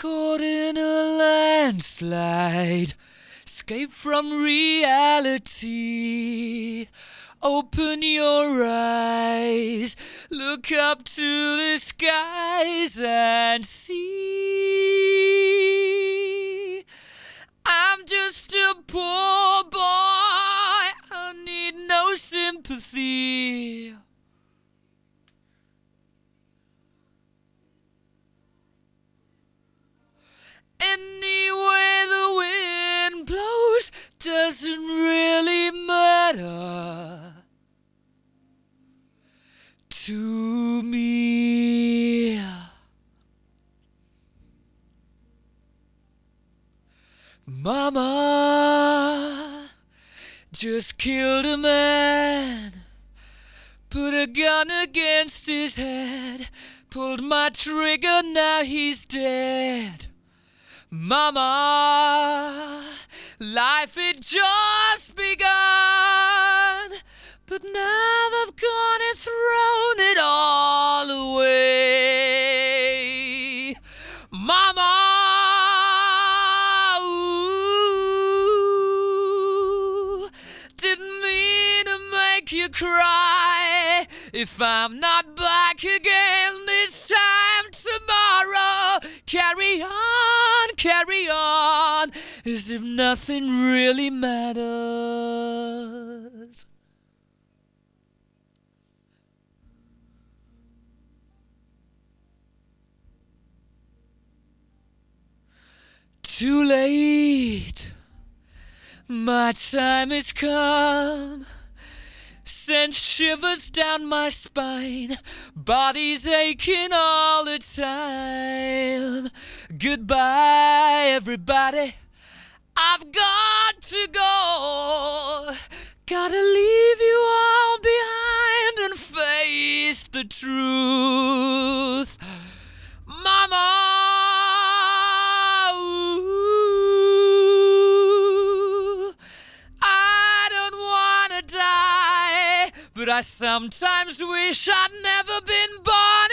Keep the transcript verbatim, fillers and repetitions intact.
Caught in a landslide, escape from reality. Open your eyes, look up to the skies and see. I'm just a poor boy, I need no sympathy. Any way the wind blows doesn't really matter to me. Mama just killed a man, put a gun against his head, pulled my trigger, now he's dead. Mama, life had just begun, but now I've gone and thrown it all away. Mama, ooh, didn't mean to make you cry. If I'm not back again this time tomorrow, carry on, carry on, as if nothing really matters. Too late, my time has come, sends shivers down my spine, body's aching all the time. Goodbye, everybody, I've got to go. Gotta leave you all behind and face the truth. Mama, ooh, I don't wanna die, but I sometimes wish I'd never been born.